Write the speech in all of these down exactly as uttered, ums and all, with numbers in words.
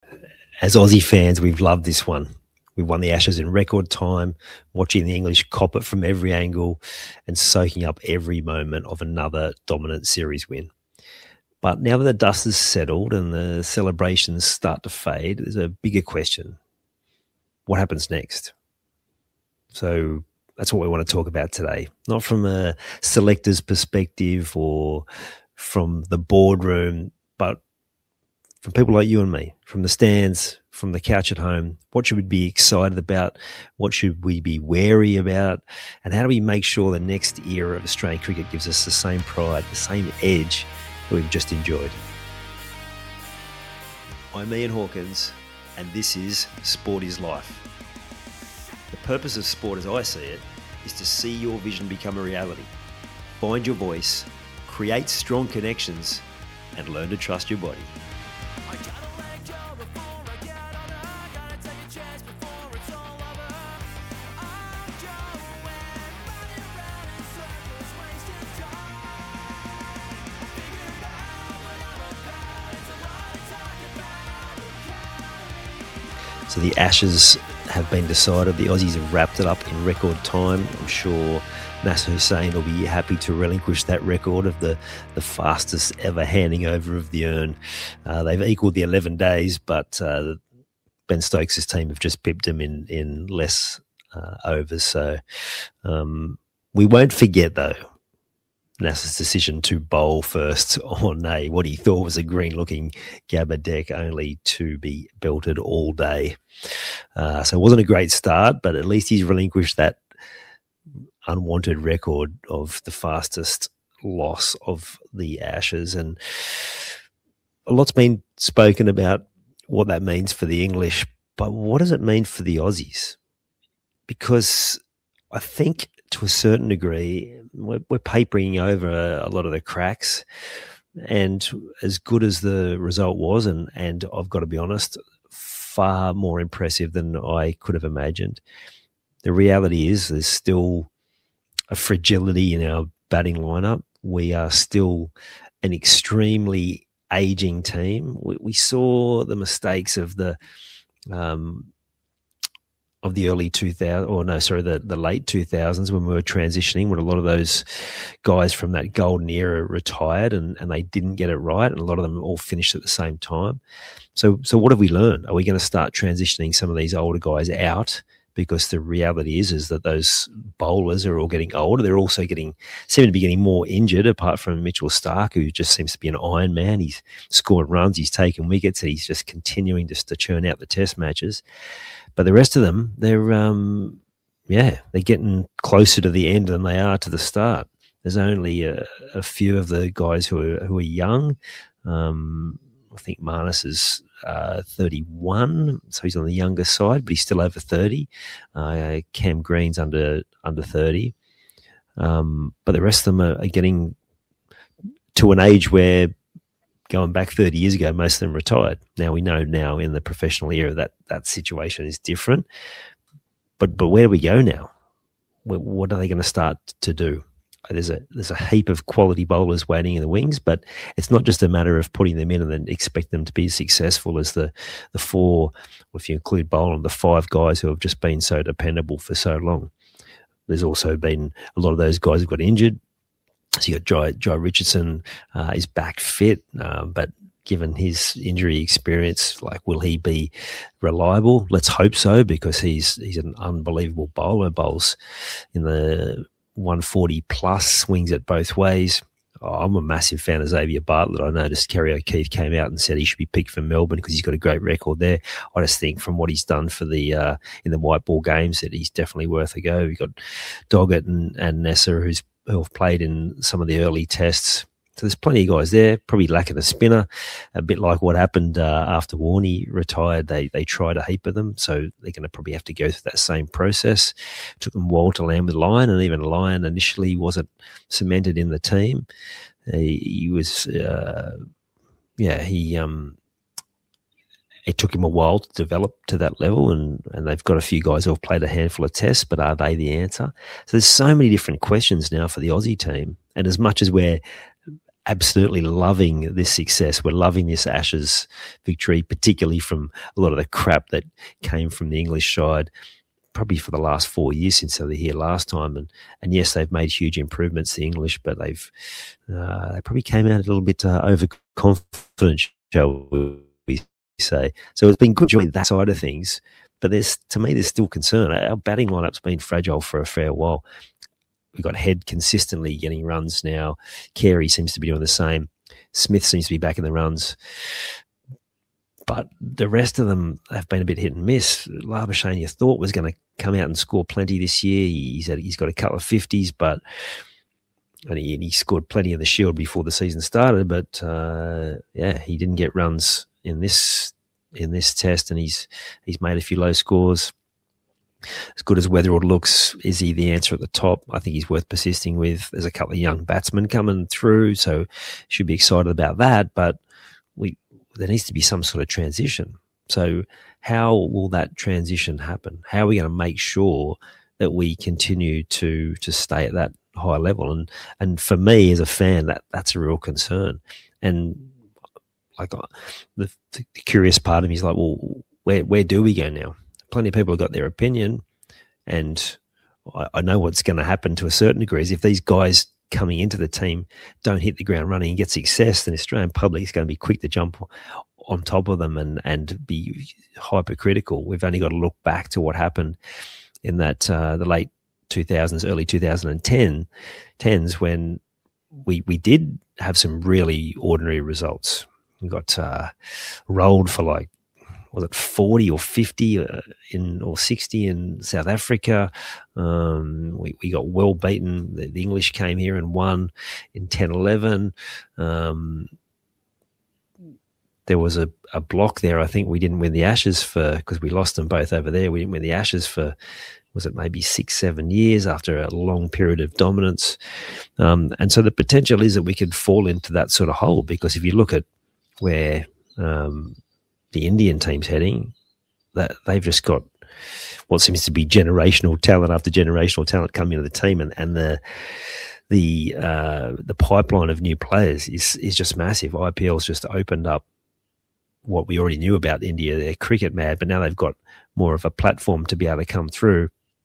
as Aussie fans, we've loved this one. We won the Ashes in record time, watching the English cop it from every angle and soaking up every moment of another dominant series win. But now that the dust has settled and the celebrations start to fade, there's a bigger question. What happens next? So that's what we want to talk about today. Not from a selector's perspective or from the boardroom, but from people like you and me, from the stands, from the couch at home. What should we be excited about? What should we be wary about? And how do we make sure the next era of Australian cricket gives us the same pride, the same edge that we've just enjoyed? I'm Ian Hawkins, and this is Sport is Life. The purpose of sport, as I see it, is to see your vision become a reality. Find your voice, create strong connections, and learn to trust your body. So the Ashes have been decided. The Aussies have wrapped it up in record time. I'm sure Nasser Hussain will be happy to relinquish that record of the, the fastest ever handing over of the urn. Uh, they've equalled the eleven days, but uh, Ben Stokes' team have just pipped him in, in less uh, overs. So um, we won't forget, though, Nasser's decision to bowl first on a what he thought was a green-looking Gabba deck, only to be belted all day. Uh, so it wasn't a great start, but at least he's relinquished that unwanted record of the fastest loss of the Ashes. And a lot's been spoken about what that means for the English, but what does it mean for the Aussies? Because I think to a certain degree, we're, we're papering over a, a lot of the cracks. And as good as the result was, and, and I've got to be honest, far more impressive than I could have imagined, the reality is there's still a fragility in our batting lineup. We are still an extremely aging team. We, we saw the mistakes of the um, of the early two thousands, or no, sorry, the, the late two thousands when we were transitioning, when a lot of those guys from that golden era retired and, and they didn't get it right, and a lot of them all finished at the same time. So, so what have we learned? Are we going to start transitioning some of these older guys out? Because the reality is, is that those bowlers are all getting older. They're also getting, seem to be getting more injured, apart from Mitchell Starc, who just seems to be an Iron Man. He's scored runs, he's taken wickets, and he's just continuing just to churn out the test matches. But the rest of them, they're, um, yeah, they're getting closer to the end than they are to the start. There's only a, a few of the guys who are, who are young. Um, I think Marnus is uh, thirty-one, so he's on the younger side, but he's still over thirty. Uh, Cam Green's under under thirty. Um, but the rest of them are, are getting to an age where, going back thirty years ago, most of them retired. Now we know now in the professional era that that situation is different. But but where do we go now? What are they going to start to do? There's a there's a heap of quality bowlers waiting in the wings, but it's not just a matter of putting them in and then expect them to be as successful as the the four, or if you include Boland, the five guys who have just been so dependable for so long. There's also been a lot of those guys who got injured. So you got Jai, Jai Richardson uh, is back fit, uh, but given his injury experience, like, will he be reliable? Let's hope so, because he's he's an unbelievable bowler. Bowls in the one forty plus, swings it both ways. Oh, I'm a massive fan of Xavier Bartlett. I noticed Kerry O'Keefe came out and said he should be picked for Melbourne because he's got a great record there. I just think from what he's done for the uh, in the white ball games that he's definitely worth a go. We've got Doggett and, and Nasser who's who have played in some of the early tests. So there's plenty of guys there, probably lacking a spinner, a bit like what happened uh, after Warney retired. They they tried a heap of them, so they're going to probably have to go through that same process. It took them a while to land with Lyon, and even Lyon initially wasn't cemented in the team. He, he was, uh, yeah, he um, it took him a while to develop to that level, and, and they've got a few guys who have played a handful of tests, but are they the answer? So there's so many different questions now for the Aussie team, and as much as we're absolutely loving this success. We're loving this Ashes victory, particularly from a lot of the crap that came from the English side, probably for the last four years since they were here last time. And and yes, they've made huge improvements, the English, but they've uh, they probably came out a little bit uh, overconfident, shall we say. So it's been good enjoying that side of things. But there's, to me, there's still concern. Our batting lineup's been fragile for a fair while. We've got Head consistently getting runs now. Carey seems to be doing the same. Smith seems to be back in the runs. But the rest of them have been a bit hit and miss. Labuschagne, you thought was going to come out and score plenty this year. He's had, he's got a couple of fifties, but and he, and he scored plenty in the Shield before the season started. But uh, yeah, he didn't get runs in this in this test, and he's he's made a few low scores. As good as Weatherald looks, is he the answer at the top? I think he's worth persisting with. There's a couple of young batsmen coming through, so should be excited about that. But we there needs to be some sort of transition. So how will that transition happen? How are we going to make sure that we continue to to stay at that high level? And and for me as a fan, that that's a real concern. And like the, the curious part of me is like, well, where where do we go now? Plenty of people have got their opinion, and I, I know what's going to happen to a certain degree is if these guys coming into the team don't hit the ground running and get success, then the Australian public is going to be quick to jump on top of them and, and be hypercritical. We've only got to look back to what happened in that uh, the late two thousands, early twenty tens when we we did have some really ordinary results. We got uh, rolled for like, was it forty or fifty uh, in or sixty in South Africa? Um, we, we got well beaten. The, the English came here and won in ten eleven. Um, there was a, a block there. I think we didn't win the Ashes for, because we lost them both over there. We didn't win the Ashes for, was it maybe six, seven years after a long period of dominance. Um, and so the potential is that we could fall into that sort of hole, because if you look at where um, the Indian team's heading, that they've just got what seems to be generational talent after generational talent coming into the team, and, and the the uh, the pipeline of new players is is just massive. I P L's just opened up what we already knew about India. They're cricket mad, but now they've got more of a platform to be able to come through.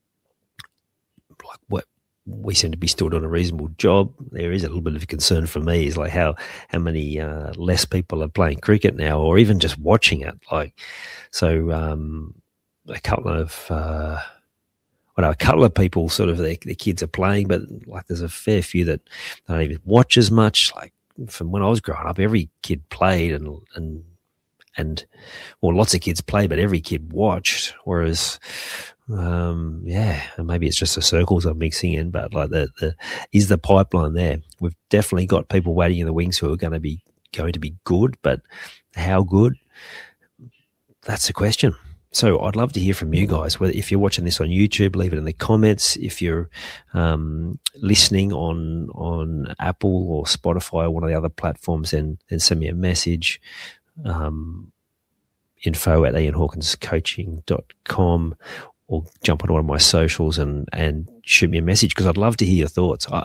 Like what we seem to be still doing a reasonable job. There is a little bit of a concern for me is like how, how many uh, less people are playing cricket now, or even just watching it. Like, so um, a couple of, uh, I know a couple of people sort of, their, their kids are playing, but like there's a fair few that don't even watch as much. Like from when I was growing up, every kid played and, and, and well, lots of kids played, but every kid watched. Whereas, Um, yeah, and maybe it's just the circles I'm mixing in, but like the, the is the pipeline there? We've definitely got people waiting in the wings who are going to be going to be good, but how good? That's the question. So I'd love to hear from you guys. Whether if you're watching this on YouTube, leave it in the comments. If you're um, listening on on Apple or Spotify or one of the other platforms, then then send me a message. Um, info at ian hawkins coaching dot com, or jump on one of my socials and, and shoot me a message, because I'd love to hear your thoughts. I,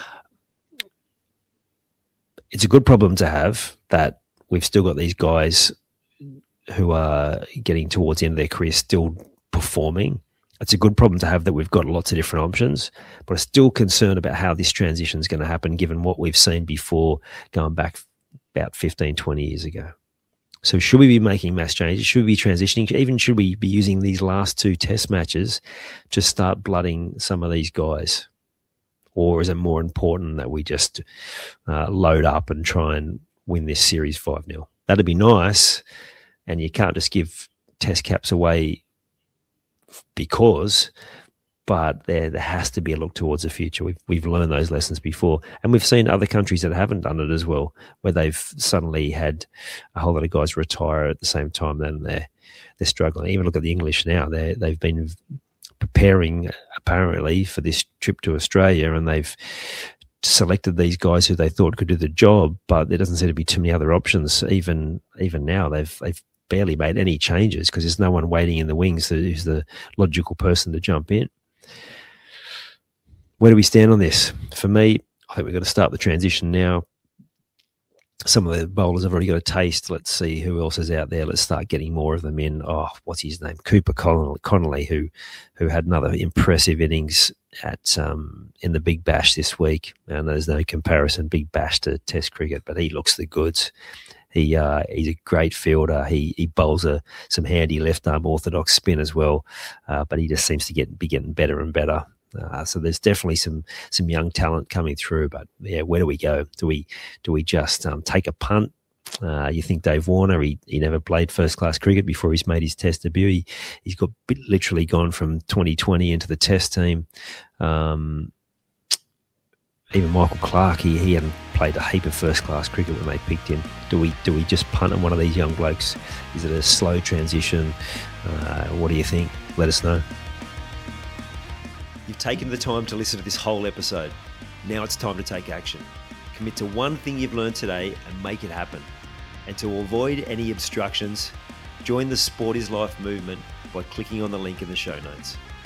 it's a good problem to have that we've still got these guys who are getting towards the end of their career still performing. It's a good problem to have that we've got lots of different options, but I'm still concerned about how this transition is going to happen given what we've seen before going back about fifteen, twenty years ago. So should we be making mass changes? Should we be transitioning? Even should we be using these last two test matches to start blooding some of these guys? Or is it more important that we just uh, load up and try and win this series five nil? That'd be nice. And you can't just give test caps away because, but there there has to be a look towards the future. We've, we've learned those lessons before. And we've seen other countries that haven't done it as well, where they've suddenly had a whole lot of guys retire at the same time, then they're, they're struggling. Even look at the English now. They they've been preparing, apparently, for this trip to Australia, and they've selected these guys who they thought could do the job, but there doesn't seem to be too many other options. Even even now, they've they've barely made any changes because there's no one waiting in the wings who's the logical person to jump in. Where do we stand on this? For me, I think we've got to start the transition now. some of the bowlers have already got a taste. Let's see who else is out there. Let's start getting more of them in. Oh, what's his name? Cooper Connolly, Connolly who who had another impressive innings at um, in the Big Bash this week. And there's no comparison, Big Bash to Test cricket, but he looks the goods. He uh, he's a great fielder. He he bowls a, some handy left arm orthodox spin as well, uh, but he just seems to get be getting better and better. Uh, so there's definitely some some young talent coming through. But yeah, where do we go? Do we do we just um, take a punt? Uh, you think Dave Warner? He he never played first class cricket before he's made his Test debut. He he's got literally gone from twenty twenty into the Test team. Um, Even Michael Clarke, he, he hadn't played a heap of first-class cricket when they picked him. Do we do we just punt on one of these young blokes? Is it a slow transition? Uh, what do you think? Let us know. You've taken the time to listen to this whole episode. Now it's time to take action. Commit to one thing you've learned today and make it happen. And to avoid any obstructions, join the Sport is Life movement by clicking on the link in the show notes.